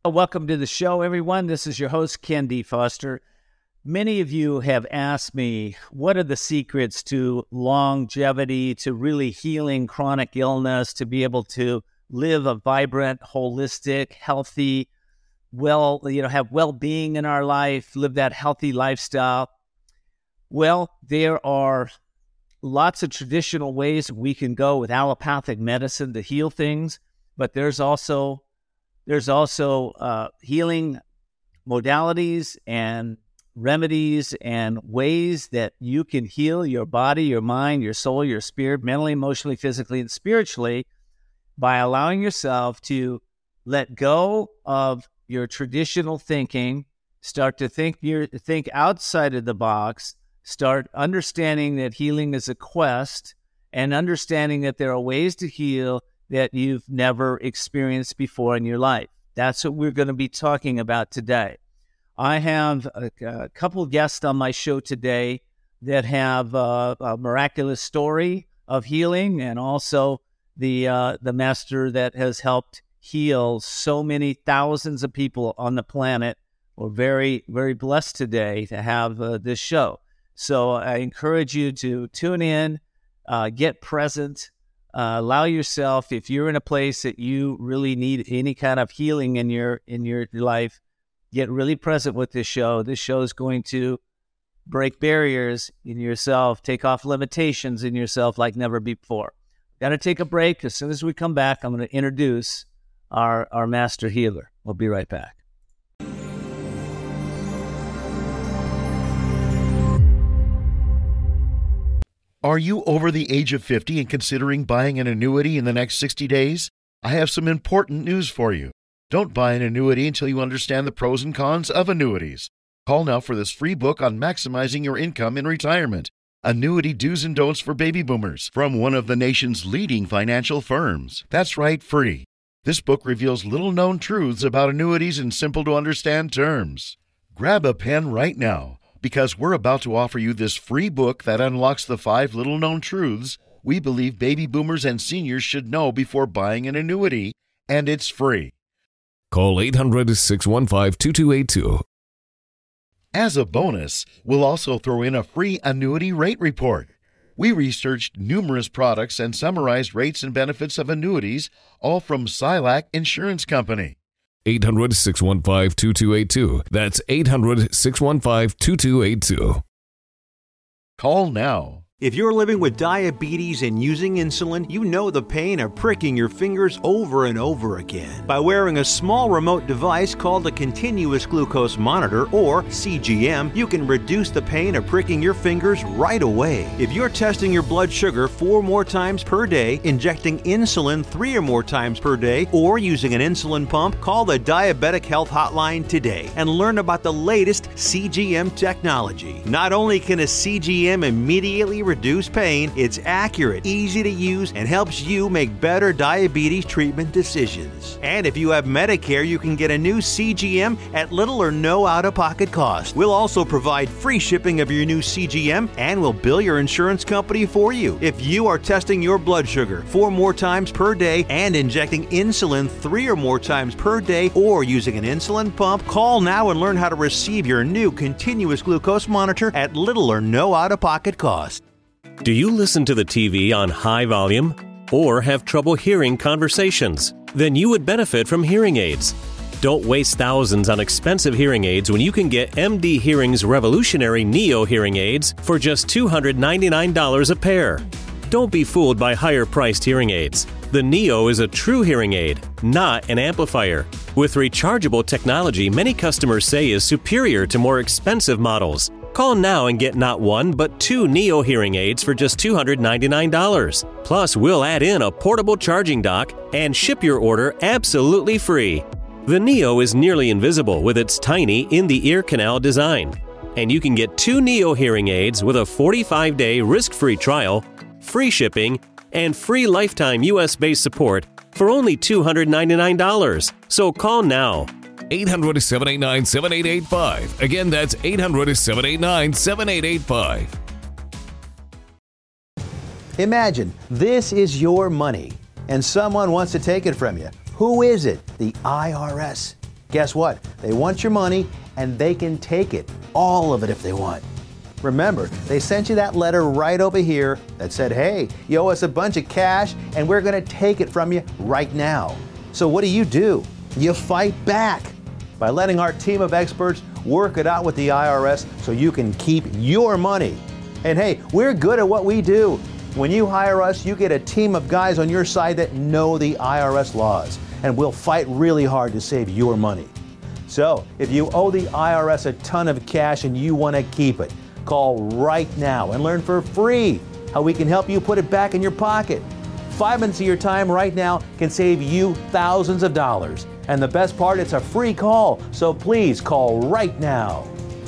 Welcome to the show, everyone. This is your host, Ken D. Foster. Many of you have asked me, what are the secrets to longevity, to really healing chronic illness, to be able to live a vibrant, holistic, healthy, have well-being in our life, live that healthy lifestyle? Well, there are lots of traditional ways we can go with allopathic medicine to heal things, but there's also healing modalities and remedies and ways that you can heal your body, your mind, your soul, your spirit, mentally, emotionally, physically, and spiritually by allowing yourself to let go of your traditional thinking, start to think outside of the box, start understanding that healing is a quest, and understanding that there are ways to heal that you've never experienced before in your life. That's what we're going to be talking about today. I have a couple of guests on my show today that have a miraculous story of healing, and also the master that has helped heal so many thousands of people on the planet. We're very, very blessed today to have this show. So I encourage you to tune in, get present. Allow yourself, if you're in a place that you really need any kind of healing in your life, get really present with this show. This show is going to break barriers in yourself, take off limitations in yourself like never before. Got to take a break. As soon as we come back, I'm going to introduce our master healer. We'll be right back. Are you over the age of 50 and considering buying an annuity in the next 60 days? I have some important news for you. Don't buy an annuity until you understand the pros and cons of annuities. Call now for this free book on maximizing your income in retirement. Annuity Do's and Don'ts for Baby Boomers from one of the nation's leading financial firms. That's right, free. This book reveals little-known truths about annuities in simple-to-understand terms. Grab a pen right now, because we're about to offer you this free book that unlocks the 5 little-known truths we believe baby boomers and seniors should know before buying an annuity, and it's free. Call 800-615-2282. As a bonus, we'll also throw in a free annuity rate report. We researched numerous products and summarized rates and benefits of annuities, all from Silac Insurance Company. 800-615-2282. That's 800-615-2282. Call now. If you're living with diabetes and using insulin, you know the pain of pricking your fingers over and over again. By wearing a small remote device called a continuous glucose monitor, or CGM, you can reduce the pain of pricking your fingers right away. If you're testing your blood sugar 4 more times per day, injecting insulin 3 or more times per day, or using an insulin pump, call the Diabetic Health Hotline today and learn about the latest CGM technology. Not only can a CGM immediately reduce pain, it's accurate, easy to use, and helps you make better diabetes treatment decisions. And if you have Medicare, you can get a new CGM at little or no out-of-pocket cost. We'll also provide free shipping of your new CGM, and we'll bill your insurance company for you. If you are testing your blood sugar 4 more times per day and injecting insulin 3 or more times per day, or using an insulin pump, call now and learn how to receive your new continuous glucose monitor at little or no out-of-pocket cost. Do you listen to the TV on high volume or have trouble hearing conversations? Then you would benefit from hearing aids. Don't waste thousands on expensive hearing aids when you can get MD Hearing's revolutionary Neo hearing aids for just $299 a pair. Don't be fooled by higher-priced hearing aids. The Neo is a true hearing aid, not an amplifier. With rechargeable technology many customers say is superior to more expensive models. Call now and get not 1 but 2 Neo hearing aids for just $299. Plus, we'll add in a portable charging dock and ship your order absolutely free. The Neo is nearly invisible with its tiny in-the-ear canal design. And you can get 2 Neo hearing aids with a 45-day risk-free trial, free shipping, and free lifetime US-based support for only $299. So call now. 800-789-7885. Again, that's 800-789-7885. Imagine this is your money and someone wants to take it from you. Who is it? The IRS. guess what? They want your money, and they can take it, all of it if they want. Remember, they sent you that letter right over here that said, hey, you owe us a bunch of cash, and we're going to take it from you right now. So what do? You fight back by letting our team of experts work it out with the IRS so you can keep your money. And hey, we're good at what we do. When you hire us, you get a team of guys on your side that know the IRS laws, and we'll fight really hard to save your money. So, if you owe the IRS a ton of cash and you want to keep it, call right now and learn for free how we can help you put it back in your pocket. 5 minutes of your time right now can save you thousands of dollars. And the best part, it's a free call, so please call right now.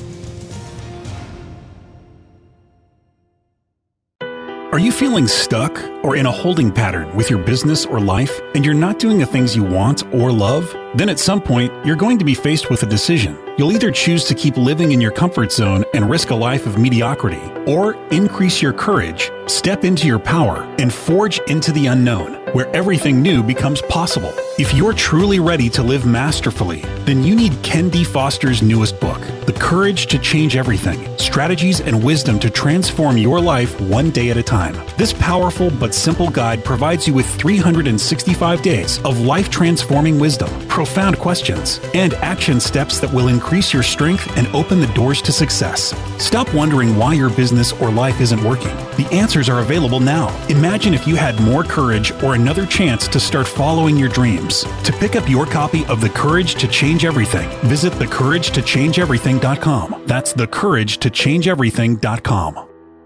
Are you feeling stuck or in a holding pattern with your business or life, and you're not doing the things you want or love? Then at some point, you're going to be faced with a decision. You'll either choose to keep living in your comfort zone and risk a life of mediocrity, or increase your courage, step into your power, and forge into the unknown, where everything new becomes possible. If you're truly ready to live masterfully, then you need Ken D. Foster's newest book, The Courage to Change Everything: Strategies and Wisdom to Transform Your Life One Day at a Time. This powerful but simple guide provides you with 365 days of life-transforming wisdom, profound questions, and action steps that will increase your strength and open the doors to success. Stop wondering why your business or life isn't working. The answers are available now. Imagine if you had more courage or another chance to start following your dreams. To pick up your copy of The Courage to Change Everything, visit thecouragetochangeeverything.com. That's thecouragetochangeeverything.com.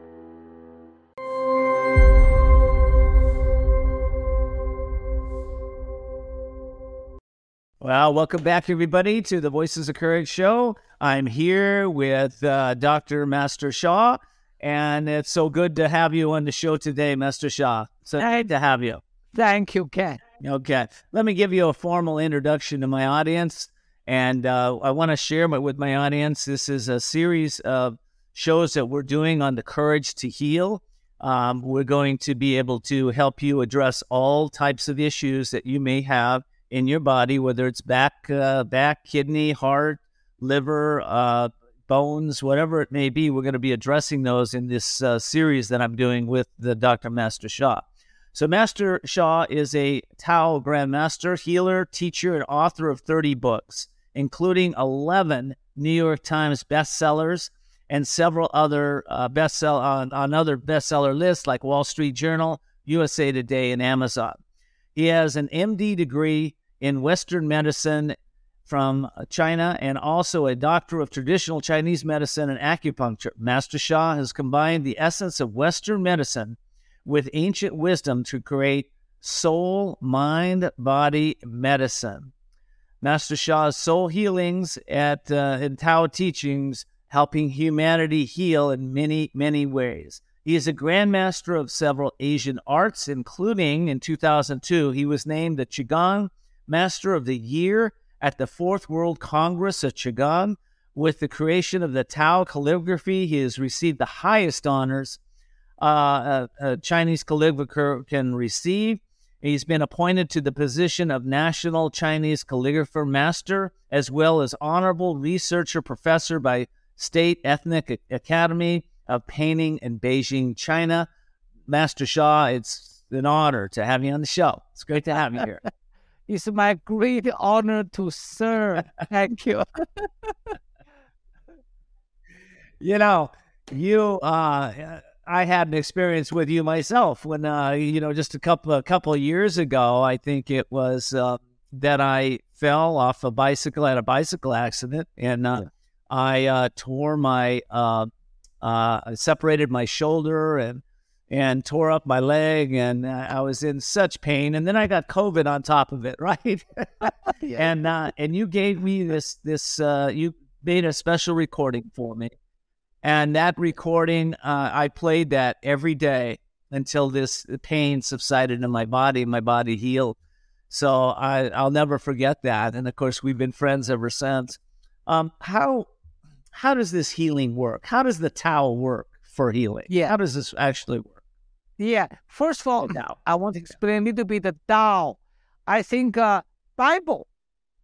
Well, welcome back, everybody, to the Voices of Courage show. I'm here with Dr. Master Sha, and it's so good to have you on the show today, Master Sha. So good to have you. Thank you, Ken. Okay. Let me give you a formal introduction to my audience, and I want to share with my audience. This is a series of shows that we're doing on the courage to heal. We're going to be able to help you address all types of issues that you may have in your body, whether it's back, kidney, heart, liver, bones, whatever it may be. We're going to be addressing those in this series that I'm doing with the Dr. Master Sha. So Master Sha is a Tao Grandmaster, healer, teacher, and author of 30 books, including 11 New York Times bestsellers and several other on other bestseller lists like Wall Street Journal, USA Today, and Amazon. He has an MD degree in Western medicine from China and also a Doctor of Traditional Chinese Medicine and Acupuncture. Master Sha has combined the essence of Western medicine with ancient wisdom to create soul, mind, body medicine. Master Sha's soul healings in Tao teachings, helping humanity heal in many, many ways. He is a grandmaster of several Asian arts, including in 2002, he was named the Qigong Master of the Year at the Fourth World Congress of Qigong. With the creation of the Tao calligraphy, he has received the highest honors a Chinese calligrapher can receive. He's been appointed to the position of National Chinese Calligrapher Master, as well as Honorable Researcher Professor by State Ethnic Academy of Painting in Beijing, China. Master Sha, it's an honor to have you on the show. It's great to have you here. It's my great honor to serve. Thank you. You know, I had an experience with you myself when, just a couple of years ago, I think it was that I fell off a bicycle, had a bicycle accident, and I tore my, I separated my shoulder and tore up my leg, and I was in such pain. And then I got COVID on top of it, right? And you gave me this you made a special recording for me. And that recording, I played that every day until this pain subsided in my body healed. So I'll never forget that. And of course, we've been friends ever since. How does this healing work? How does the Tao work for healing? Yeah. How does this actually work? Yeah. First of all, I want to explain a little bit the Tao. I think Bible,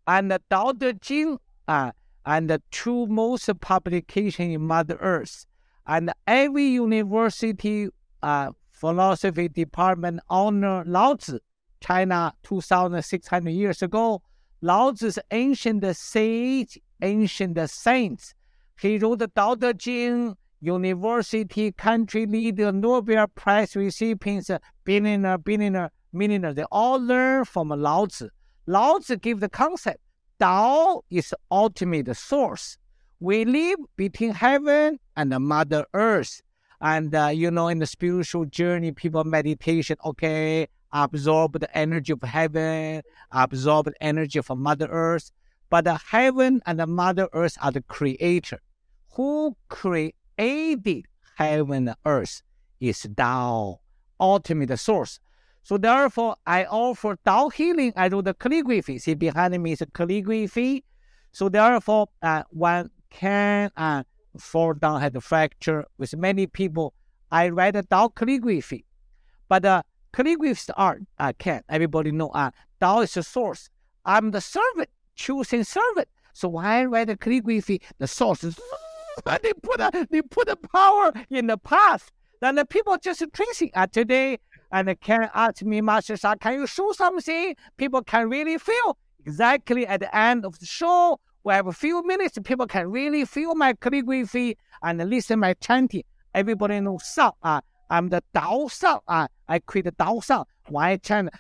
and the Tao Te Ching, and the two most publication in Mother Earth. And every university philosophy department honor Lao Tzu. China, 2,600 years ago, Lao Tzu's ancient sage, ancient saints. He wrote the Tao Te Ching, university, country leader, Nobel Prize recipients, billionaire, millionaire. They all learn from Lao Tzu. Lao Tzu gave the concept, Tao is ultimate source. We live between heaven and the Mother Earth. And, in the spiritual journey, people meditation, okay, absorb the energy of heaven, absorb the energy of Mother Earth. But the heaven and the Mother Earth are the creator. Who created heaven and earth is Tao, ultimate source. So therefore, I offer Tao healing. I do the calligraphy. See, behind me is a calligraphy. So therefore, one can fall down, had a fracture with many people. I write a Tao calligraphy. But calligraphy is art. Can't. Everybody know Tao is the source. I'm the servant, choosing servant. So when I write a calligraphy, the source is they put the power in the path. Then the people just tracing today and can ask me, Master Sha, can you show something? People can really feel exactly at the end of the show. We have a few minutes. People can really feel my calligraphy and listen my chanting. Everybody knows sound. I'm the Tao sound. I create the Tao sound. When I chant,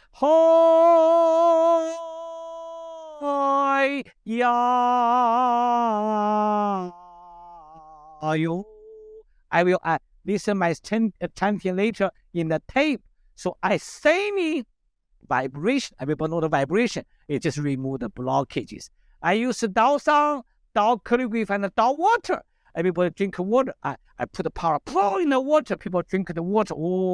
Hoi Ya. I will listen my chanting later in the tape. So I sing vibration. Everybody know the vibration. It just remove the blockages. I use the Tao sound, Tao calligraphy, and the Tao water. Everybody drink water. I put the power in the water. People drink the water.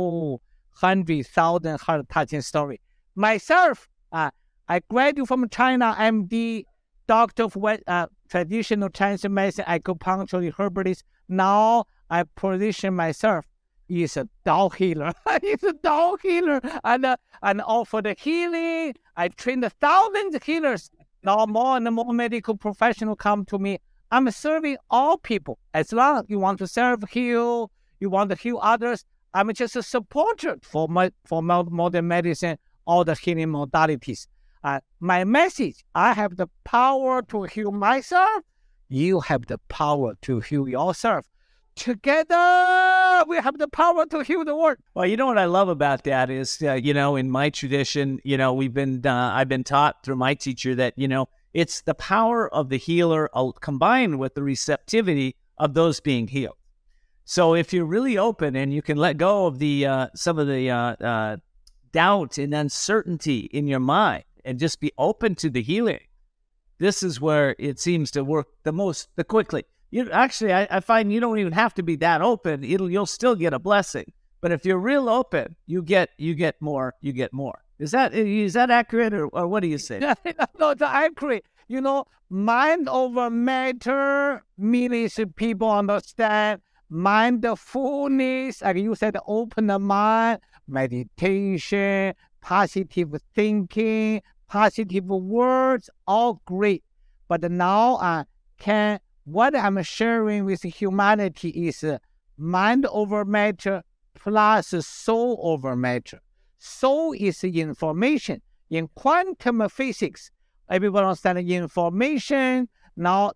100,000 heart-touching story. Myself, I graduated from China, MD, doctor of traditional Chinese medicine, acupuncture, herbalist. Now I position myself is a Tao healer. He's a Tao healer and offer the healing. I train the thousands of healers. Now more and more medical professionals come to me. I'm serving all people. As long as you want to serve, heal, you want to heal others, I'm just a supporter for modern medicine, all the healing modalities. My message, I have the power to heal myself. You have the power to heal yourself. Together, we have the power to heal the world. Well, you know what I love about that is, in my tradition, I've been taught through my teacher that, it's the power of the healer combined with the receptivity of those being healed. So if you're really open and you can let go of the some of the doubt and uncertainty in your mind and just be open to the healing, this is where it seems to work the quickly. I find you don't even have to be that open. You'll still get a blessing. But if you're real open, you get more. Is that accurate, or what do you say? No, it's accurate. Mind over matter, millions of people understand. Mindfulness, like you said, open the mind, meditation, positive thinking, positive words, all great. But now, what I'm sharing with humanity is mind over matter plus soul over matter. Soul is information. In quantum physics, everyone understands information. Now,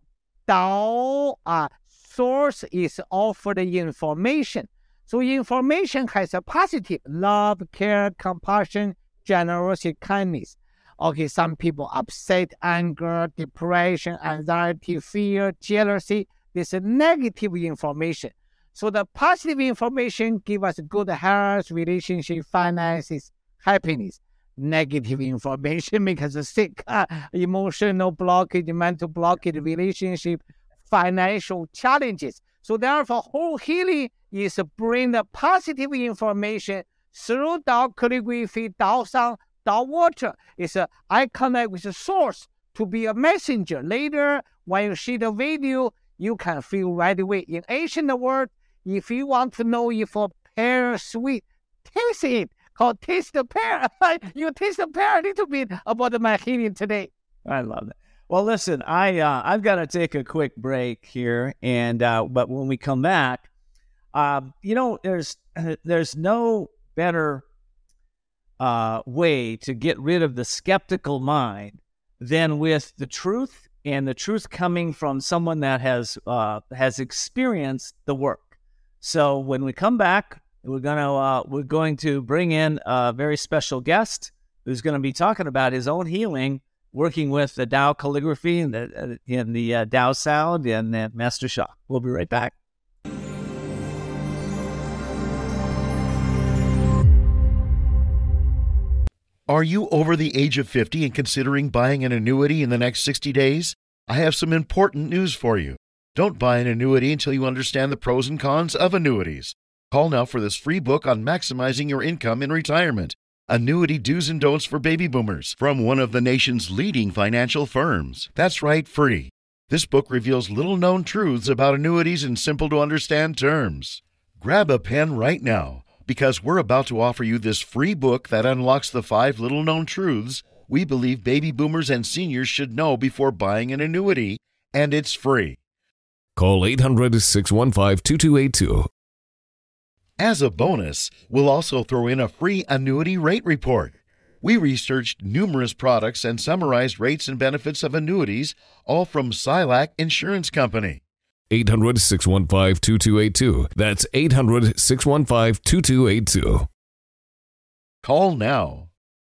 Tao source is offered information. So information has a positive love, care, compassion, generosity, kindness. Okay, some people upset, anger, depression, anxiety, fear, jealousy. This is negative information. So the positive information gives us good health, relationship, finances, happiness. Negative information makes us sick, emotional blockage, mental blockage, relationship, financial challenges. So therefore, whole healing is to bring the positive information through Tao calligraphy, Tao sound, Tao water. I connect with the source to be a messenger. Later, when you see the video, you can feel right away. In ancient world, if you want to know if a pear is sweet, taste it. Called taste the pear. You taste the pear a little bit about my healing today. I love that. Well, listen, I've got to take a quick break here, and but when we come back, there's no better way to get rid of the skeptical mind than with the truth, and the truth coming from someone that has experienced the work. So when we come back, we're going to bring in a very special guest who's going to be talking about his own healing, working with the Tao calligraphy and the Tao sound and Master Sha. We'll be right back. Are you over the age of 50 and considering buying an annuity in the next 60 days? I have some important news for you. Don't buy an annuity until you understand the pros and cons of annuities. Call now for this free book on maximizing your income in retirement. Annuity Do's and Don'ts for Baby Boomers from one of the nation's leading financial firms. That's right, free. This book reveals little-known truths about annuities in simple-to-understand terms. Grab a pen right now, because we're about to offer you this free book that unlocks the 5 little-known truths we believe baby boomers and seniors should know before buying an annuity, and it's free. Call 800-615-2282. As a bonus, we'll also throw in a free annuity rate report. We researched numerous products and summarized rates and benefits of annuities, all from Silac Insurance Company. 800-615-2282. That's 800-615-2282. Call now.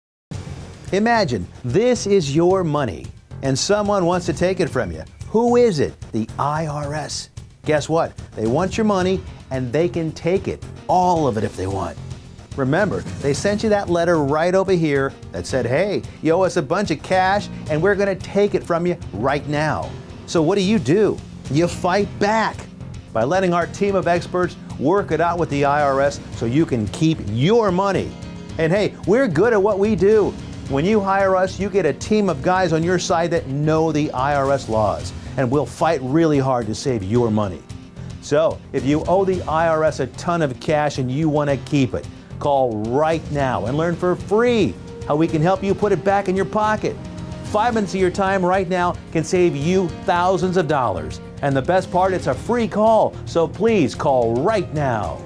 Imagine this is your money and someone wants to take it from you. Who is it? The IRS. Guess what? They want your money and they can take it, all of it if they want. Remember, they sent you that letter right over here that said, hey, you owe us a bunch of cash and we're going to take it from you right now. So what do? You fight back by letting our team of experts work it out with the IRS so you can keep your money. And hey, we're good at what we do. When you hire us, you get a team of guys on your side that know the IRS laws, and we'll fight really hard to save your money. So, if you owe the IRS a ton of cash and you want to keep it, call right now and learn for free how we can help you put it back in your pocket. 5 minutes of your time right now can save you thousands of dollars. And the best part, it's a free call, so please call right now.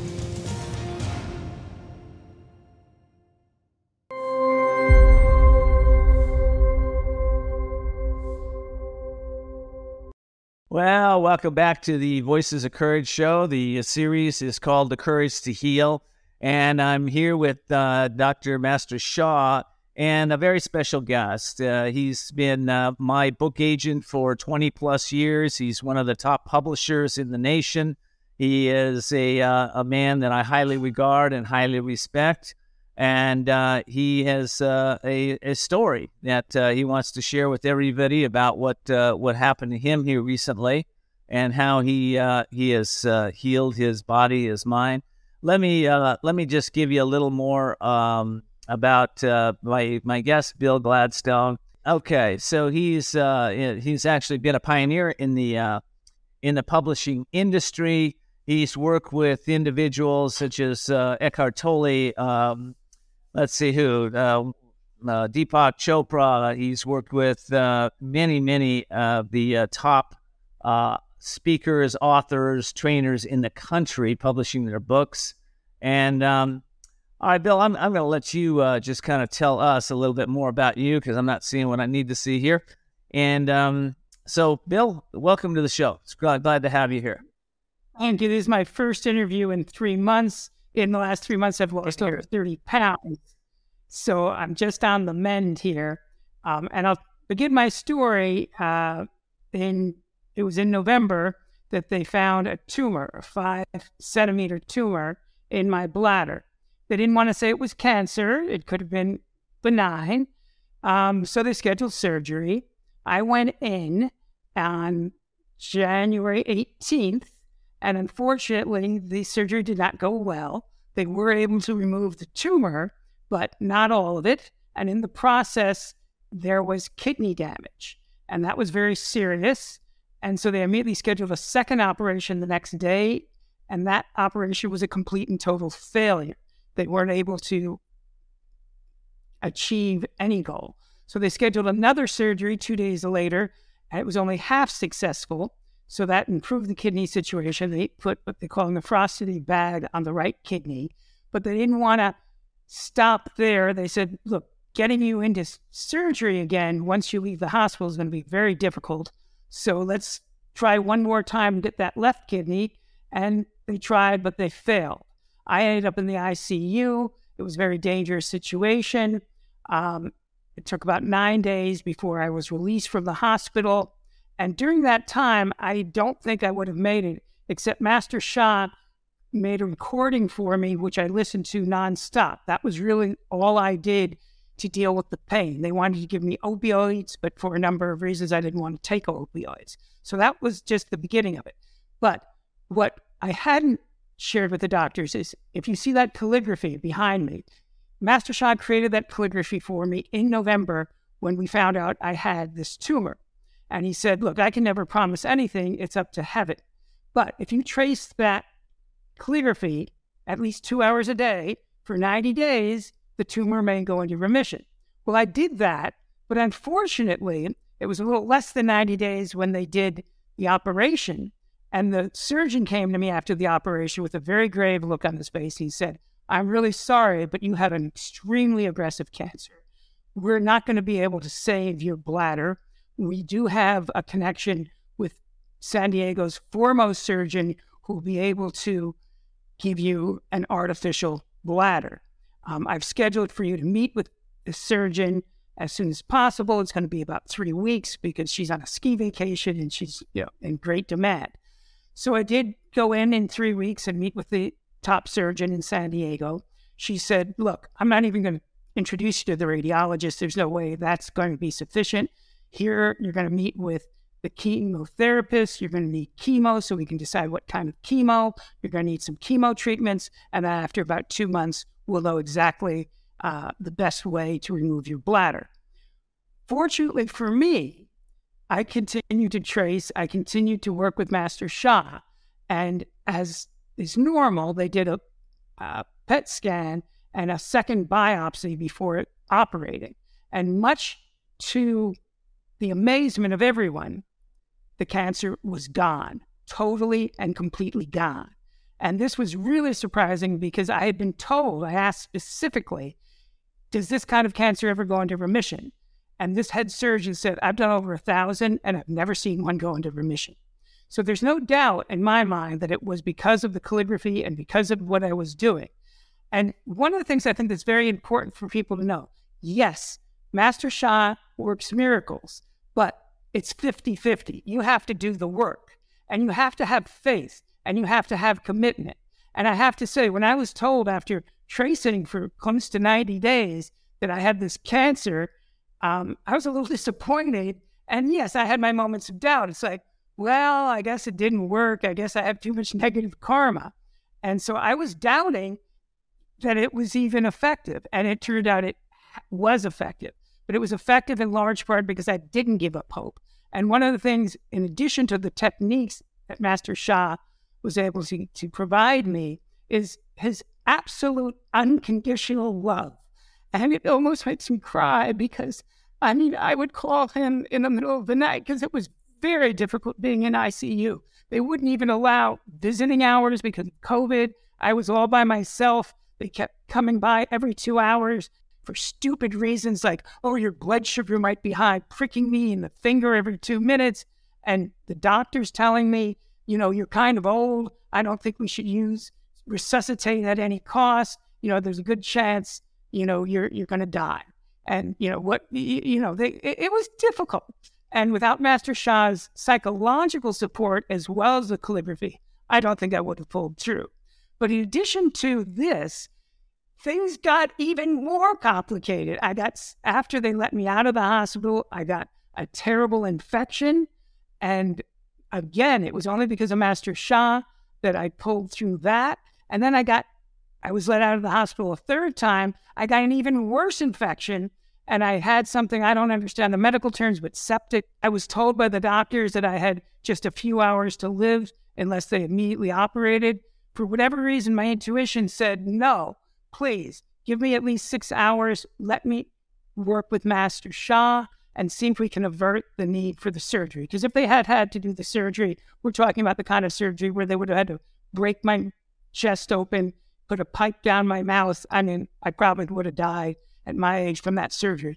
Well, welcome back to the Voices of Courage show. The series is called The Courage to Heal, and I'm here with Dr. Master Sha and a very special guest. He's been my book agent for 20 plus years. He's one of the top publishers in the nation. He is a man that I highly regard and highly respect, and he has a story that he wants to share with everybody about what happened to him here recently and how he has healed his body, his mind. Let me just give you a little more about my guest, Bill Gladstone. Okay, so he's actually been a pioneer in the publishing industry. He's worked with individuals such as Eckhart Tolle. Let's see who, Deepak Chopra. He's worked with many of the top speakers, authors, trainers in the country publishing their books. And all right, Bill, I'm going to let you just kind of tell us a little bit more about you because I'm not seeing what I need to see here. And so, Bill, welcome to the show. It's glad to have you here. Thank you. This is my first interview in 3 months. In the last 3 months, I've lost over 30 pounds. So I'm just on the mend here. And I'll begin my story. It was in November that they found a tumor, a 5-centimeter tumor in my bladder. They didn't want to say it was cancer. It could have been benign. So they scheduled surgery. I went in on January 18th. And unfortunately, the surgery did not go well. They were able to remove the tumor, but not all of it. And in the process, there was kidney damage. And that was very serious. And so they immediately scheduled a second operation the next day. And that operation was a complete and total failure. They weren't able to achieve any goal. So they scheduled another surgery 2 days later, and it was only half successful. So that improved the kidney situation. They put what they call a nephrostomy bag on the right kidney, but they didn't want to stop there. They said, look, getting you into surgery again once you leave the hospital is going to be very difficult. So let's try one more time to get that left kidney. And they tried, but they failed. I ended up in the ICU. It was a very dangerous situation. It took about 9 days before I was released from the hospital. And during that time, I don't think I would have made it, except Master Shah made a recording for me, which I listened to nonstop. That was really all I did to deal with the pain. They wanted to give me opioids, but for a number of reasons, I didn't want to take opioids. So that was just the beginning of it. But what I hadn't shared with the doctors is, if you see that calligraphy behind me, Master Shah created that calligraphy for me in November when we found out I had this tumor. And he said, look, I can never promise anything. It's up to heaven. But if you trace that calligraphy at least 2 hours a day for 90 days, the tumor may go into remission. Well, I did that, but unfortunately, it was a little less than 90 days when they did the operation. And the surgeon came to me after the operation with a very grave look on his face. He said, I'm really sorry, but you have an extremely aggressive cancer. We're not going to be able to save your bladder. We do have a connection with San Diego's foremost surgeon who will be able to give you an artificial bladder. I've scheduled for you to meet with the surgeon as soon as possible. It's going to be about 3 weeks because she's on a ski vacation and she's in great demand. So I did go in 3 weeks and meet with the top surgeon in San Diego. She said, look, I'm not even going to introduce you to the radiologist. There's no way that's going to be sufficient. Here, you're going to meet with the chemotherapist. You're going to need chemo so we can decide what kind of chemo. You're going to need some chemo treatments. And then after about 2 months, we'll know exactly the best way to remove your bladder. Fortunately for me, I continued to trace. I continued to work with Master Shah. And as is normal, they did a PET scan and a second biopsy before operating. And much to the amazement of everyone, the cancer was gone, totally and completely gone. And this was really surprising because I had been told, I asked specifically, does this kind of cancer ever go into remission? And this head surgeon said, I've done over 1,000 and I've never seen one go into remission. So there's no doubt in my mind that it was because of the calligraphy and because of what I was doing. And one of the things I think that's very important for people to know, yes, Master Shah works miracles, but it's 50-50. You have to do the work, and you have to have faith, and you have to have commitment. And I have to say, when I was told after tracing for close to 90 days that I had this cancer, I was a little disappointed. And yes, I had my moments of doubt. It's like, well, I guess it didn't work. I guess I have too much negative karma. And so I was doubting that it was even effective. And it turned out it was effective. But it was effective in large part because I didn't give up hope. And one of the things, in addition to the techniques that Master Shah was able to provide me, is his absolute unconditional love. And it almost makes me cry because, I would call him in the middle of the night because it was very difficult being in ICU. They wouldn't even allow visiting hours because of COVID. I was all by myself. They kept coming by every 2 hours for stupid reasons like, oh, your blood sugar might be high, pricking me in the finger every 2 minutes. And the doctor's telling me, you're kind of old. I don't think we should resuscitate at any cost. There's a good chance, you're going to die. And, it was difficult. And without Master Shah's psychological support as well as the calligraphy, I don't think I would have pulled through. But in addition to this, things got even more complicated. After they let me out of the hospital, I got a terrible infection. And again, it was only because of Master Shah that I pulled through that. And then I was let out of the hospital a third time. I got an even worse infection. And I had something, I don't understand the medical terms, but septic. I was told by the doctors that I had just a few hours to live unless they immediately operated. For whatever reason, my intuition said, no, please, give me at least 6 hours. Let me work with Master Sha and see if we can avert the need for the surgery. Because if they had to do the surgery, we're talking about the kind of surgery where they would have had to break my chest open, put a pipe down my mouth. I mean, I probably would have died at my age from that surgery.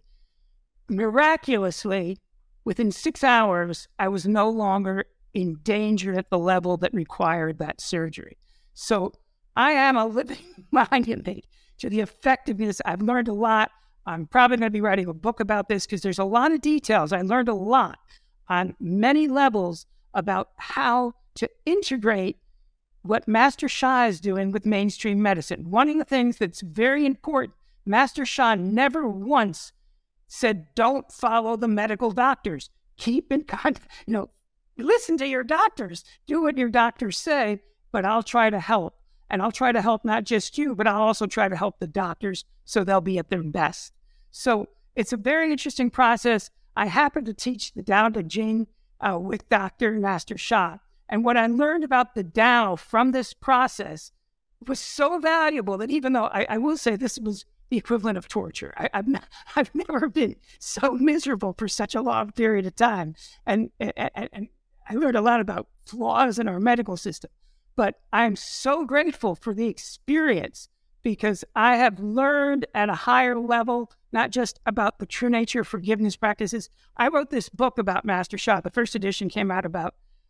Miraculously, within 6 hours, I was no longer in danger at the level that required that surgery. So I am a living monument to the effectiveness. I've learned a lot. I'm probably going to be writing a book about this because there's a lot of details. I learned a lot on many levels about how to integrate what Master Sha is doing with mainstream medicine. One of the things that's very important, Master Sha never once said, don't follow the medical doctors. Keep in contact, listen to your doctors. Do what your doctors say, but I'll try to help. And I'll try to help not just you, but I'll also try to help the doctors so they'll be at their best. So it's a very interesting process. I happen to teach the Tao Te Ching with Dr. Master Sha. And what I learned about the Tao from this process was so valuable that even though I will say this was the equivalent of torture, I've never been so miserable for such a long period of time. And I learned a lot about flaws in our medical system. But I'm so grateful for the experience because I have learned at a higher level, not just about the true nature of forgiveness practices. I wrote this book about Master Sha. The first edition came out about,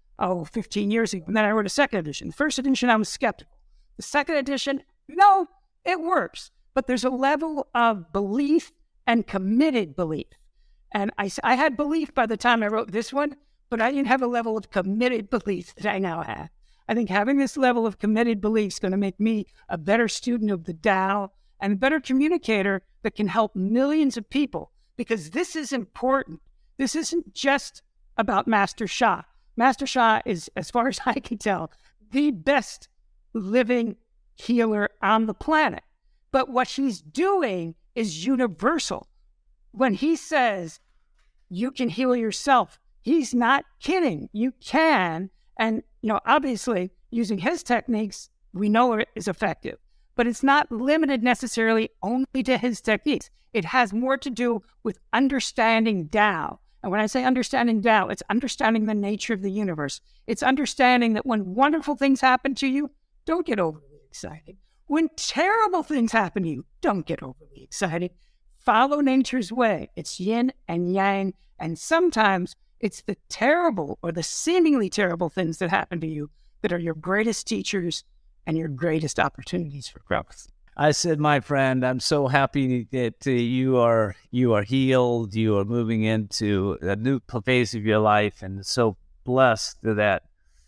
15 years ago. And then I wrote a second edition. The first edition, I was skeptical. The second edition, no, it works. But there's a level of belief and committed belief. And I had belief by the time I wrote this one, but I didn't have a level of committed belief that I now have. I think having this level of committed belief is going to make me a better student of the Tao and a better communicator that can help millions of people, because this is important. This isn't just about Master Sha. Master Sha is, as far as I can tell, the best living healer on the planet. But what he's doing is universal. When he says you can heal yourself, he's not kidding. You can. And, obviously, using his techniques, we know it is effective. But it's not limited necessarily only to his techniques. It has more to do with understanding Tao. And when I say understanding Tao, it's understanding the nature of the universe. It's understanding that when wonderful things happen to you, don't get overly excited. When terrible things happen to you, don't get overly excited. Follow nature's way. It's yin and yang. And sometimes it's the terrible or the seemingly terrible things that happen to you that are your greatest teachers and your greatest opportunities for growth. I said, my friend, I'm so happy that you are healed. You are moving into a new phase of your life, and so blessed that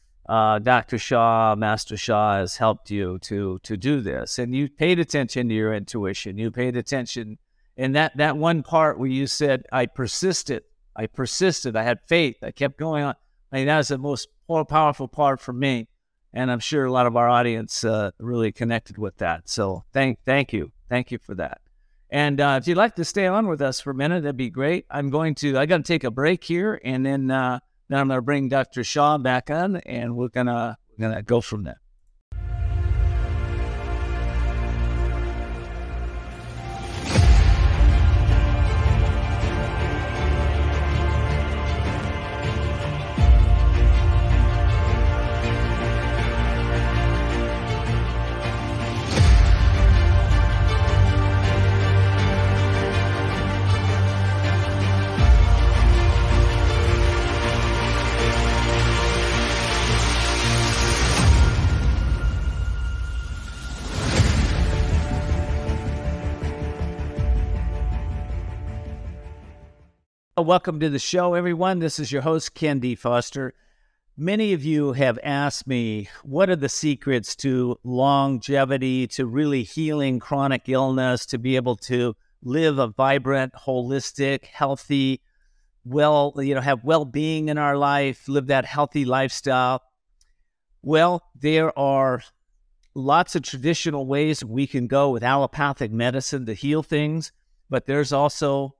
Dr. Sha, Master Sha, has helped you to do this. And you paid attention to your intuition. You paid attention in that one part where you said, I persisted. I had faith. I kept going on. I mean, that was the most powerful part for me. And I'm sure a lot of our audience really connected with that. So thank you. Thank you for that. And if you'd like to stay on with us for a minute, that'd be great. I got to take a break here, and then I'm going to bring Dr. Sha back on, and we're gonna go from there. Welcome to the show, everyone. This is your host, Ken D. Foster. Many of you have asked me, what are the secrets to longevity, to really healing chronic illness, to be able to live a vibrant, holistic, healthy, have well-being in our life, live that healthy lifestyle? Well, there are lots of traditional ways we can go with allopathic medicine to heal things, but there's also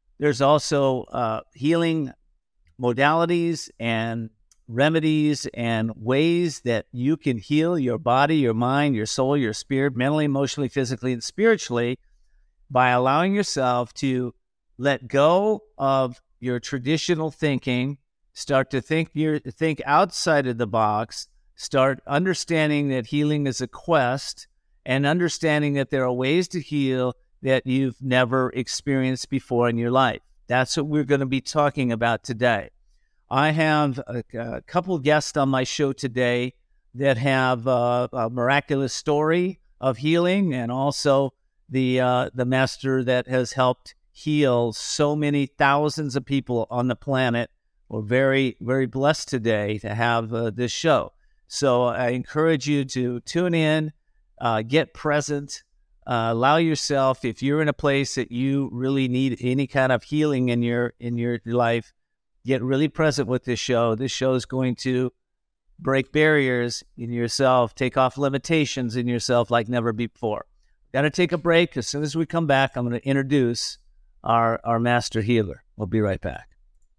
healing modalities and remedies and ways that you can heal your body, your mind, your soul, your spirit, mentally, emotionally, physically, and spiritually by allowing yourself to let go of your traditional thinking, start to think outside of the box, start understanding that healing is a quest, and understanding that there are ways to heal that you've never experienced before in your life. That's what we're going to be talking about today. I have a couple of guests on my show today that have a miraculous story of healing, and also the master that has helped heal so many thousands of people on the planet. We're very, very blessed today to have this show. So I encourage you to tune in, get present, allow yourself, if you're in a place that you really need any kind of healing in your life, get really present with this show. This show is going to break barriers in yourself, take off limitations in yourself like never before. Got to take a break. As soon as we come back, I'm going to introduce our master healer. We'll be right back.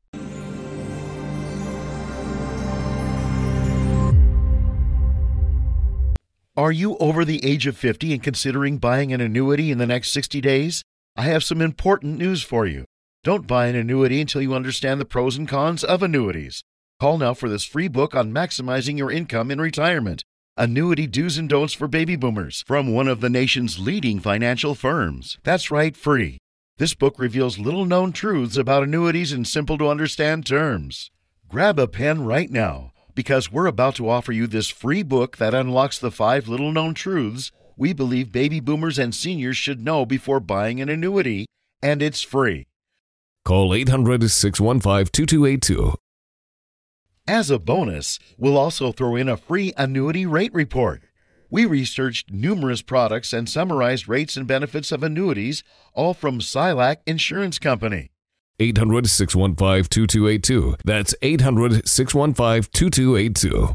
Are you over the age of 50 and considering buying an annuity in the next 60 days? I have some important news for you. Don't buy an annuity until you understand the pros and cons of annuities. Call now for this free book on maximizing your income in retirement. Annuity Do's and Don'ts for Baby Boomers from one of the nation's leading financial firms. That's right, free. This book reveals little-known truths about annuities in simple-to-understand terms. Grab a pen right now, because we're about to offer you this free book that unlocks the 5 little-known truths we believe baby boomers and seniors should know before buying an annuity, and it's free. Call 800-615-2282. As a bonus, we'll also throw in a free annuity rate report. We researched numerous products and summarized rates and benefits of annuities, all from Silac Insurance Company. 800-615-2282. That's 800-615-2282.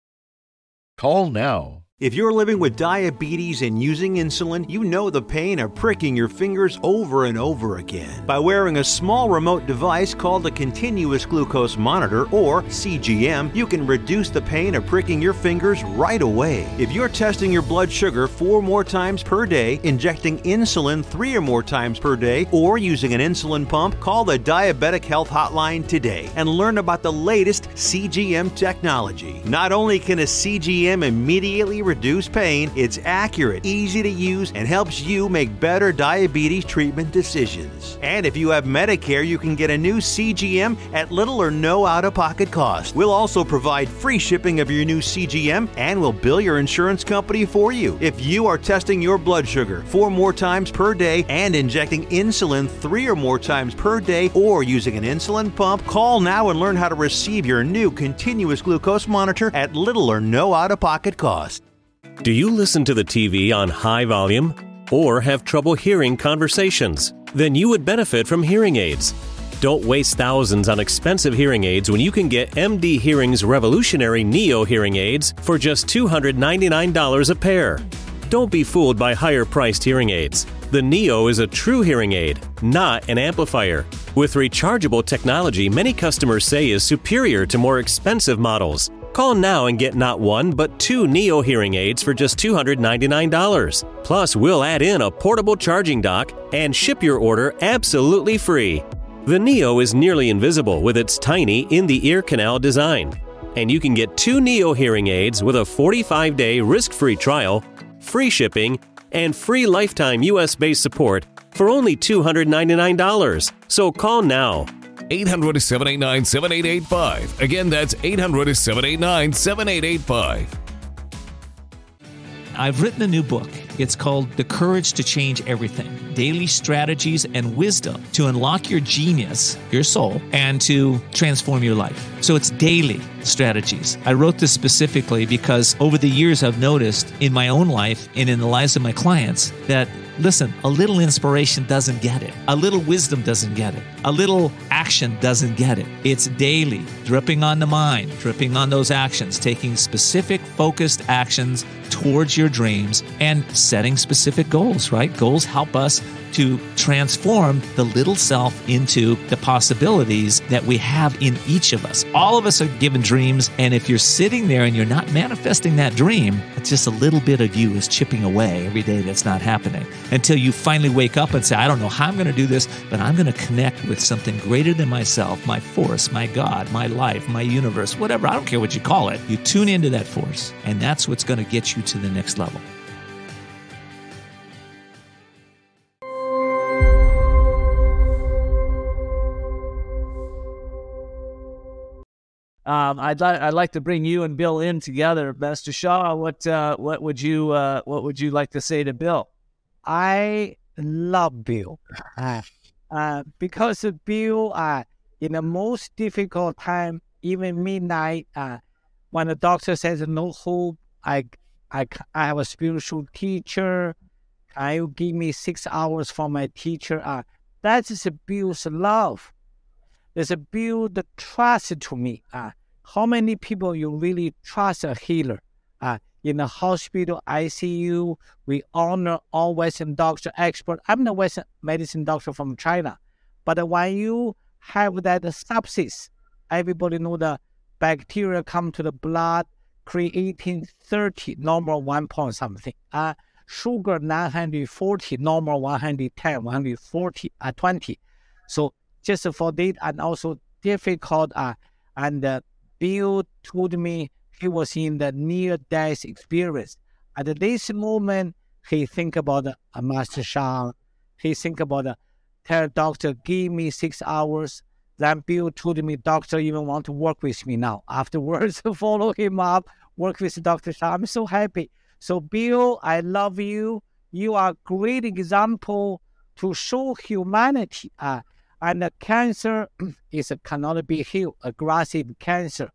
Call now. If you're living with diabetes and using insulin, you know the pain of pricking your fingers over and over again. By wearing a small remote device called a continuous glucose monitor, or CGM, you can reduce the pain of pricking your fingers right away. If you're testing your blood sugar 4 more times per day, injecting insulin 3 or more times per day, or using an insulin pump, call the Diabetic Health Hotline today and learn about the latest CGM technology. Not only can a CGM immediately reduce pain, it's accurate, easy to use, and helps you make better diabetes treatment decisions. And if you have Medicare, you can get a new CGM at little or no out-of-pocket cost. We'll also provide free shipping of your new CGM, and we'll bill your insurance company for you. If you are testing your blood sugar 4 more times per day and injecting insulin 3 or more times per day, or using an insulin pump, call now and learn how to receive your new continuous glucose monitor at little or no out-of-pocket cost. Do you listen to the TV on high volume or have trouble hearing conversations? Then you would benefit from hearing aids. Don't waste thousands on expensive hearing aids when you can get MD Hearing's revolutionary Neo hearing aids for just $299 a pair. Don't be fooled by higher-priced hearing aids. The Neo is a true hearing aid, not an amplifier. With rechargeable technology many customers say is superior to more expensive models. Call now and get not 1 but 2 Neo hearing aids for just $299. Plus, we'll add in a portable charging dock and ship your order absolutely free. The Neo is nearly invisible with its tiny in-the-ear canal design. And you can get 2 Neo hearing aids with a 45-day risk-free trial, free shipping, and free lifetime US-based support for only $299. So call now. 800-789-7885. Again, that's 800-789-7885. I've written a new book. It's called The Courage to Change Everything: Daily Strategies and Wisdom to Unlock Your Genius, your soul, and to transform your life. So it's daily strategies. I wrote this specifically because over the years I've noticed in my own life and in the lives of my clients that, listen, a little inspiration doesn't get it. A little wisdom doesn't get it. A little action doesn't get it. It's daily, dripping on the mind, dripping on those actions, taking specific, focused actions towards your dreams and setting specific goals, right? Goals help us to transform the little self into the possibilities that we have in each of us. All of us are given dreams, and if you're sitting there and you're not manifesting that dream, it's just a little bit of you is chipping away every day that's not happening until you finally wake up and say, I don't know how I'm going to do this, but I'm going to connect with something greater than myself, my force, my God, my life, my universe, whatever. I don't care what you call it. You tune into that force, and that's what's going to get you to the next level. I'd like to bring you and Bill in together, Master Sha. What would you like to say to Bill? I love Bill because Bill, in the most difficult time, even midnight, when the doctor says no hope, I have a spiritual teacher. Can you give me 6 hours for my teacher? That is Bill's love. There's a build the trust to me. How many people you really trust a healer? In the hospital, ICU, we honor all Western doctor expert. I'm the Western medicine doctor from China. But when you have that sepsis, everybody know the bacteria come to the blood, creating 30, normal 1 point something. Sugar 940, normal 110, 140, 20. So just for that, and also difficult. And Bill told me he was in the near-death experience. At this moment, he think about Master Sha. He think about tell doctor, give me 6 hours. Then Bill told me, doctor even want to work with me now. Afterwards, follow him up, work with Dr. Sha. I'm so happy. So Bill, I love you. You are a great example to show humanity. And the cancer cannot be healed, aggressive cancer.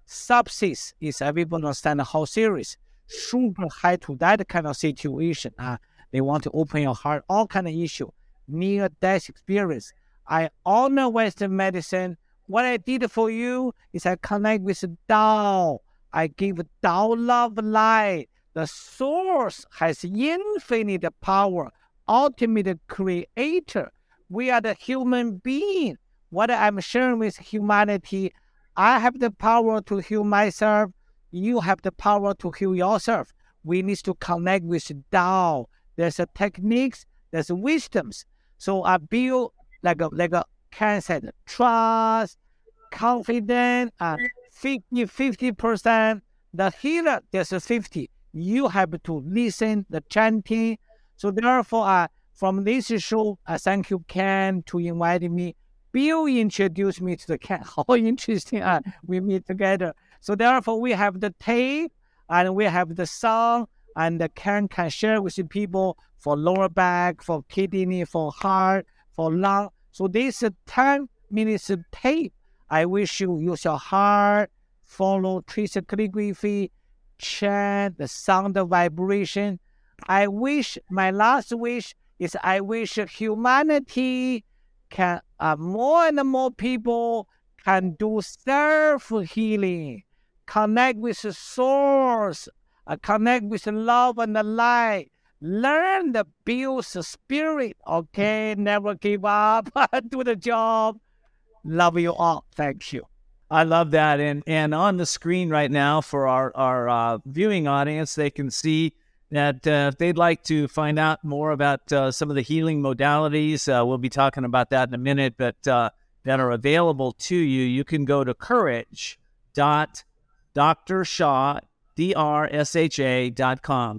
Sepsis is everyone understand how serious. Sugar high to that kind of situation. They want to open your heart, all kind of issue. Near-death experience. I honor Western medicine. What I did for you is I connect with Tao. I give Tao love light. The source has infinite power, ultimate creator. We are the human being. What I'm sharing with humanity, I have the power to heal myself. You have the power to heal yourself. We need to connect with Tao. There's a techniques, there's wisdoms. So I build like a Ken said, trust, confidence, 50%. The healer, there's a 50. You have to listen, the chanting. So therefore, from this show, thank you, Ken, to invite me. Bill introduced me to the Ken. How interesting we meet together. So therefore, we have the tape and we have the song, and the Ken can share with the people for lower back, for kidney, for heart, for lung. So this 10 minutes tape, I wish you use your heart, follow tracer calligraphy, chant the sound of vibration. I wish, my last wish is I wish humanity can, more and more people can do self-healing, connect with the source, connect with the love and the light, learn the Bill's spirit, okay? Never give up, do the job. Love you all. Thank you. I love that. And on the screen right now for our viewing audience, they can see that if they'd like to find out more about some of the healing modalities, we'll be talking about that in a minute, but that are available to you, you can go to courage.drsha.com,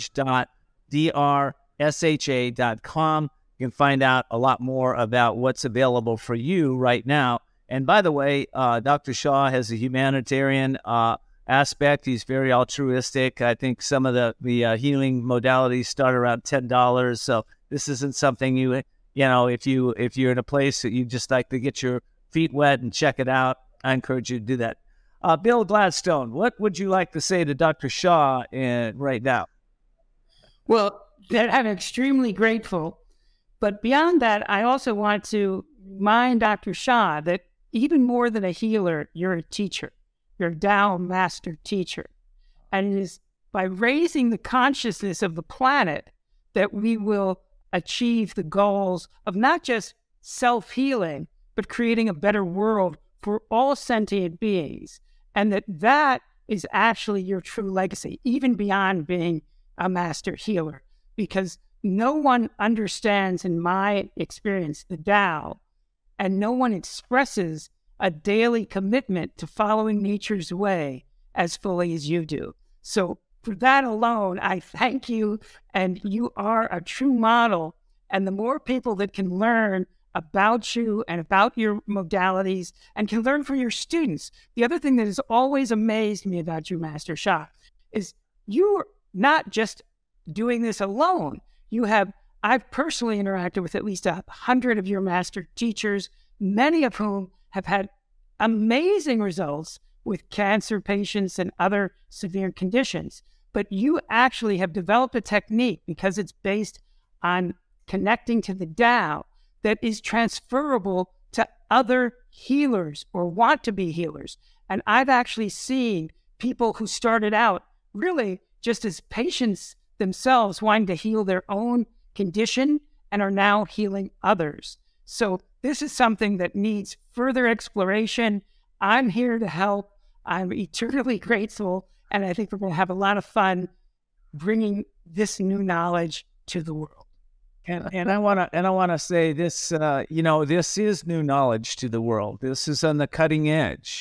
courage.drsha.com. You can find out a lot more about what's available for you right now. And by the way, Dr. Sha has a humanitarian aspect. He's very altruistic. I think some of the healing modalities start around $10. So this isn't something if you're in a place that you just like to get your feet wet and check it out, I encourage you to do that. Bill Gladstone, what would you like to say to Dr. Sha right now? Well, I'm extremely grateful. But beyond that, I also want to remind Dr. Sha that even more than a healer, you're a teacher. You're a Tao master teacher. And it is by raising the consciousness of the planet, that we will achieve the goals of not just self-healing, but creating a better world for all sentient beings. And that is actually your true legacy, even beyond being a master healer. Because no one understands, in my experience, the Tao, and no one expresses a daily commitment to following nature's way as fully as you do. So for that alone, I thank you, and you are a true model. And the more people that can learn about you and about your modalities and can learn from your students. The other thing that has always amazed me about you, Master Sha, is you're not just doing this alone. I've personally interacted with at least 100 of your master teachers, many of whom have had amazing results with cancer patients and other severe conditions. But you actually have developed a technique, because it's based on connecting to the Tao, that is transferable to other healers or want to be healers. And I've actually seen people who started out really just as patients themselves, wanting to heal their own condition, and are now healing others. So this is something that needs further exploration. I'm here to help. I'm eternally grateful. And I think we're going to have a lot of fun bringing this new knowledge to the world. And I want to say this. This is new knowledge to the world. This is on the cutting edge.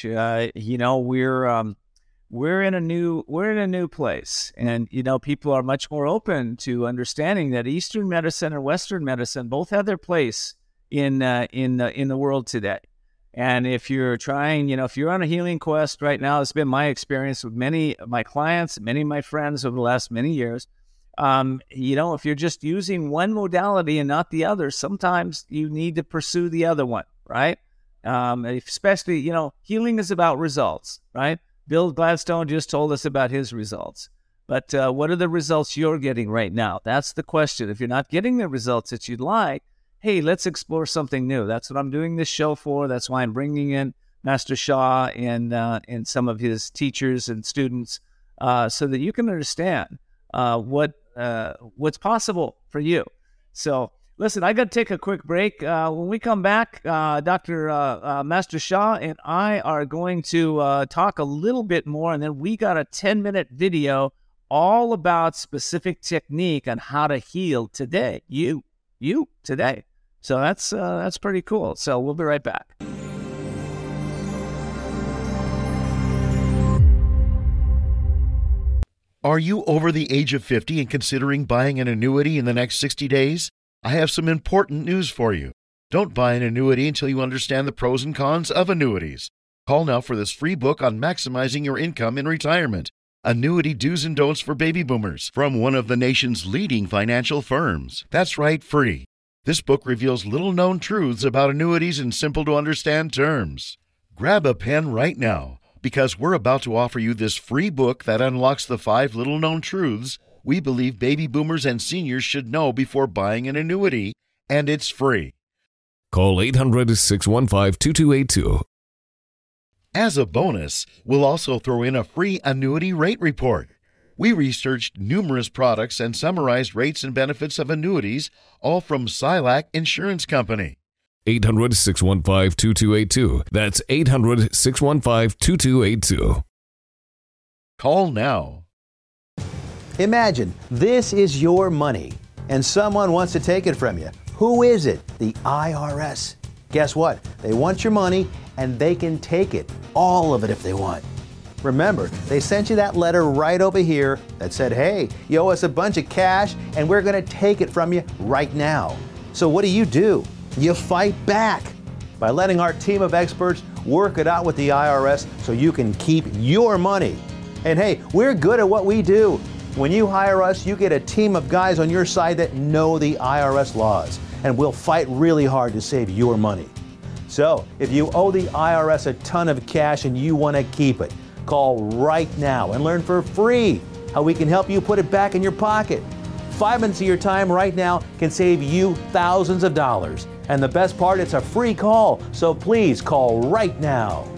We're in a new place, and people are much more open to understanding that Eastern medicine and Western medicine both have their place in the world today. And if you're trying, if you're on a healing quest right now, it's been my experience with many of my clients, many of my friends over the last many years. If you're just using one modality and not the other, sometimes you need to pursue the other one, right? Especially, healing is about results, right? Bill Gladstone just told us about his results. But what are the results you're getting right now? That's the question. If you're not getting the results that you'd like, hey, let's explore something new. That's what I'm doing this show for. That's why I'm bringing in Master Sha and some of his teachers and students so that you can understand what's possible for you. So listen, I got to take a quick break. When we come back, Dr. Master Sha and I are going to talk a little bit more, and then we got a 10-minute video all about specific technique on how to heal today. You today. So that's pretty cool. So we'll be right back. Are you over the age of 50 and considering buying an annuity in the next 60 days? I have some important news for you. Don't buy an annuity until you understand the pros and cons of annuities. Call now for this free book on maximizing your income in retirement. Annuity Do's and Don'ts for Baby Boomers from one of the nation's leading financial firms. That's right, free. This book reveals little-known truths about annuities in simple-to-understand terms. Grab a pen right now, because we're about to offer you this free book that unlocks the 5 little-known truths we believe baby boomers and seniors should know before buying an annuity, and it's free. Call 800-615-2282. As a bonus, we'll also throw in a free annuity rate report. We researched numerous products and summarized rates and benefits of annuities, all from Silac Insurance Company. 800-615-2282. That's 800-615-2282. Call now. Imagine this is your money and someone wants to take it from you. Who is it? The IRS. Guess what? They want your money and they can take it, all of it if they want. Remember, they sent you that letter right over here that said, hey, you owe us a bunch of cash and we're going to take it from you right now. So what do? You fight back by letting our team of experts work it out with the IRS so you can keep your money. And hey, we're good at what we do. When you hire us, you get a team of guys on your side that know the IRS laws, and we'll fight really hard to save your money. So, if you owe the IRS a ton of cash and you want to keep it, call right now and learn for free how we can help you put it back in your pocket. 5 minutes of your time right now can save you thousands of dollars. And the best part, it's a free call, so please call right now.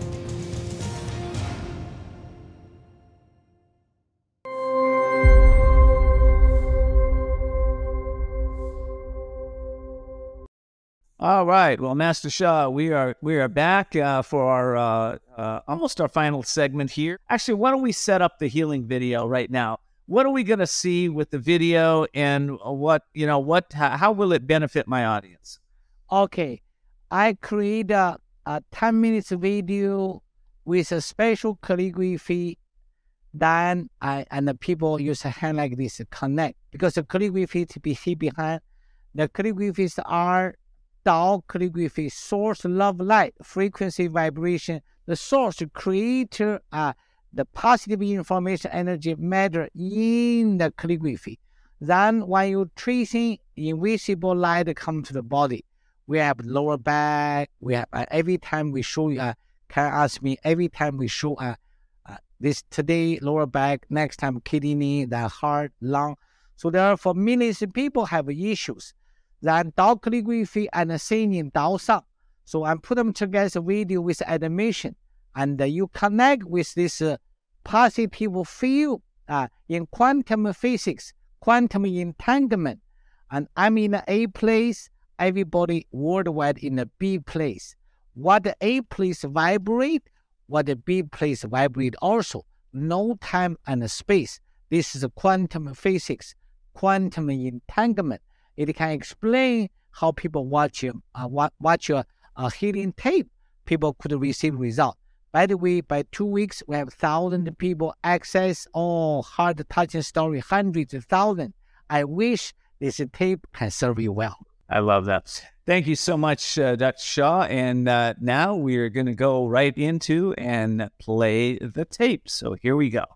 All right. Well, Master Sha, we are back for our almost our final segment here. Actually, why don't we set up the healing video right now? What are we going to see with the video, and how will it benefit my audience? Okay, I create a 10 minutes video with a special calligraphy. Then the people use a hand like this to connect, because the calligraphy to be hid behind. The calligraphies are Tao calligraphy, source, love, light, frequency, vibration. The source create the positive information, energy, matter in the calligraphy. Then when you tracing, invisible light come to the body. We have lower back. We have every time we show you. Can ask me every time we show this today lower back, next time kidney, the heart, lung. So therefore, millions of people have issues. Then Tao calligraphy and singing Tao song. So I put them together video with animation, and you connect with this positive field in quantum physics, quantum entanglement. And I'm in A place, everybody worldwide in a B place. What the A place vibrate, what the B place vibrate also. No time and space. This is quantum physics, quantum entanglement. It can explain how people watch your healing tape. People could receive result. By the way, by 2 weeks, we have 1,000 people access all heart-touching story, hundreds of thousands. I wish this tape can serve you well. I love that. Thank you so much, Dr. Sha. And now we're going to go right into and play the tape. So here we go.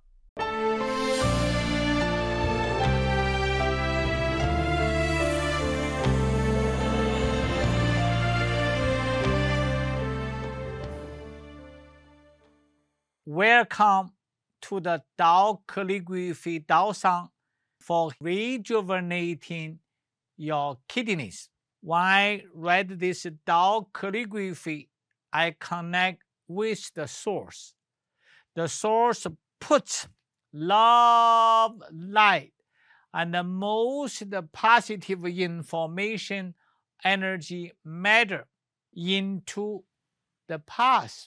Welcome to the Tao calligraphy Tao Song for rejuvenating your kidneys. When I read this Tao calligraphy, I connect with the source. The source puts love, light, and the most positive information, energy, matter into the past.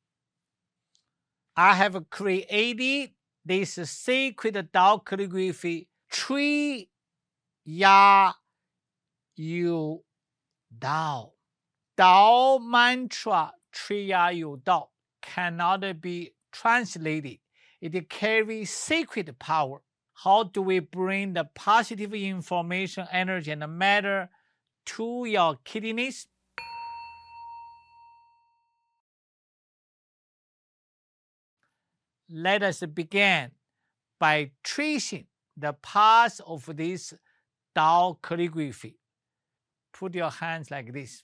I have created this sacred Tao calligraphy, Cui Ya Yu Dao. Tao mantra, Cui Ya Yu Dao, cannot be translated. It carries sacred power. How do we bring the positive information, energy, and matter to your kidneys? Let us begin by tracing the path of this Tao calligraphy. Put your hands like this.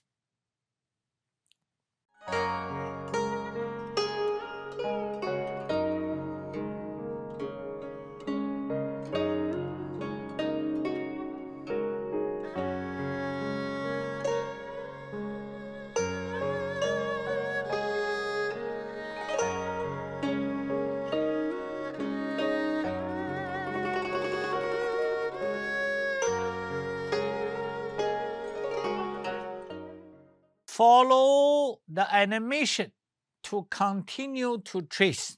Follow the animation to continue to trace.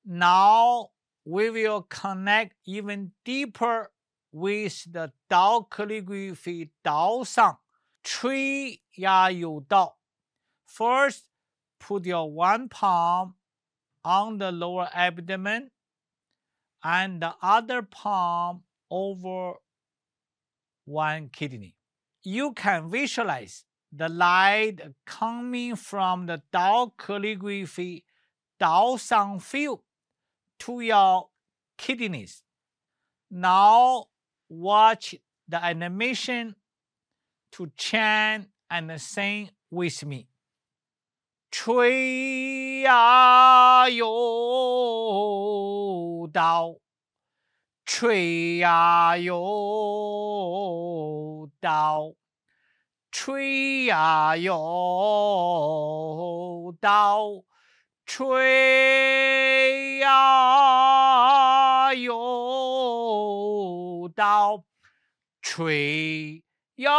Now we will connect even deeper with the Tao calligraphy Tao Sang, 吹压有道. First, put your one palm on the lower abdomen and the other palm over one kidney. You can visualize the light coming from the Tao calligraphy Tao Sang field to your kidneys. Now watch the animation to chant and sing with me. 吹呀有道，吹呀有道，吹呀有道，吹呀有道，吹呀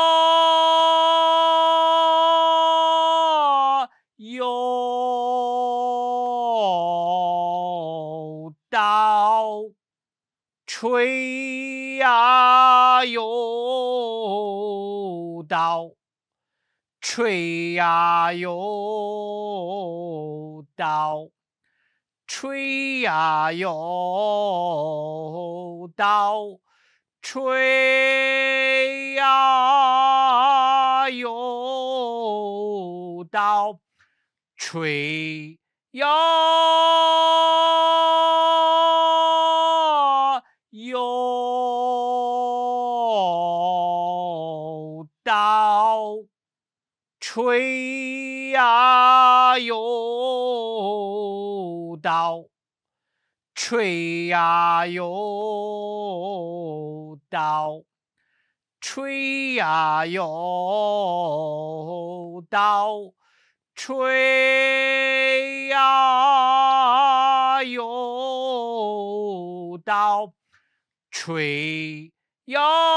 有道，吹呀有道，吹呀有道，吹呀有道，吹呀有道，吹呀有道，吹呀有道，吹呀有道，吹呀有道，吹呀有道，吹呀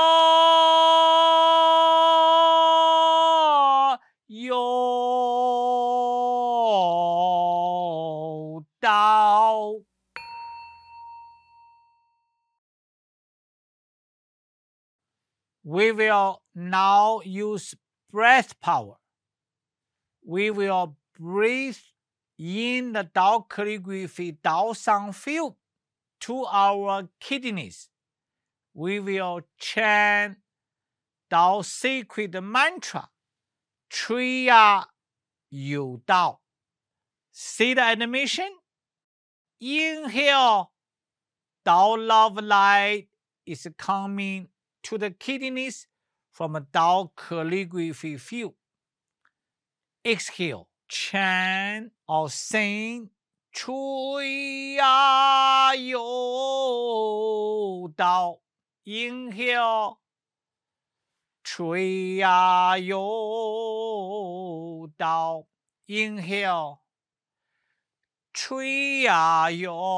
有道。We will now use breath power. We will breathe in the Tao calligraphy Tao Sang field to our kidneys. We will chant Tao sacred mantra, 吹呀有道. See the animation? Inhale, Tao love light is coming to the kidneys from a Tao calligraphy field. Exhale, chant or sing 吹呀有道. Inhale, 吹呀有道. Inhale, 吹呀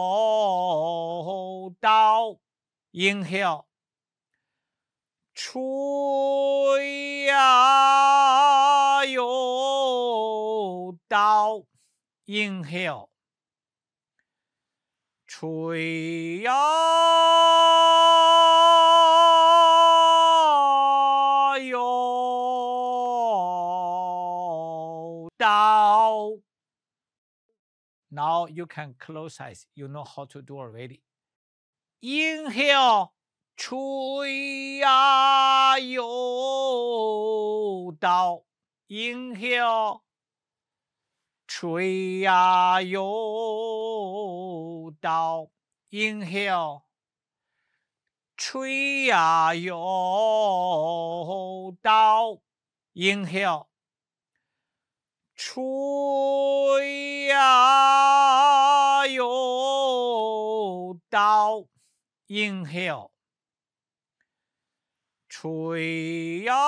有道. Inhale, 吹呀有道. Inhale, 吹呀有道. Now you can close eyes. You know how to do already. Inhale, 吹呀有道. Inhale, 吹呀有道. Inhale, 吹呀有道. Inhale, 吹呀有道. Inhale, 吹呀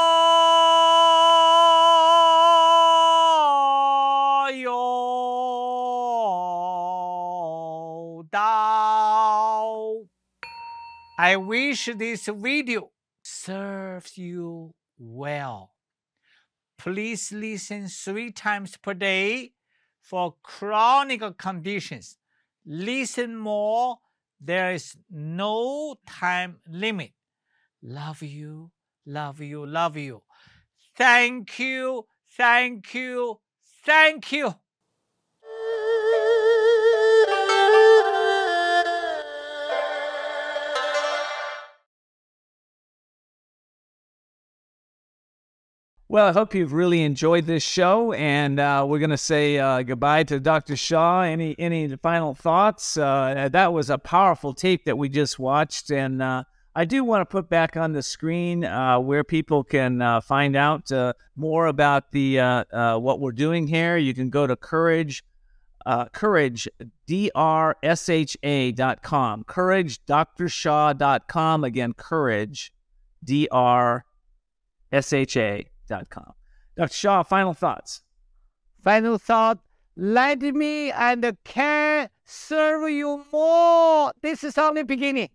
有道. I wish this video serves you well. Please listen 3 times per day for chronic conditions listen more. There is no time limit. Love you, love you, love you. Thank you, thank you, thank you. Well, I hope you've really enjoyed this show, and we're going to say goodbye to Dr. Shah. Any final thoughts? That was a powerful tape that we just watched, and I do want to put back on the screen where people can find out more about the what we're doing here. You can go to Courage, DRSHA.com, CourageDrShah.com. Again, Courage, DRSHA.com. Dr. Shah, final thoughts. Final thought, let me and can serve you more. This is only beginning.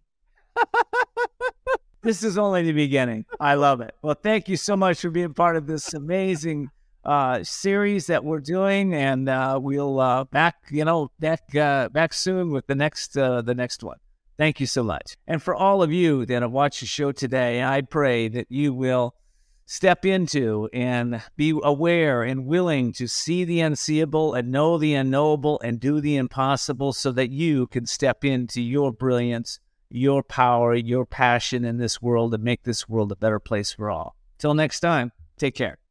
This is only the beginning. I love it. Well, thank you so much for being part of this amazing series that we're doing, and we'll back soon with the next one. Thank you so much. And for all of you that have watched the show today, I pray that you will step into and be aware and willing to see the unseeable and know the unknowable and do the impossible so that you can step into your brilliance, your power, your passion in this world and make this world a better place for all. Till next time, take care.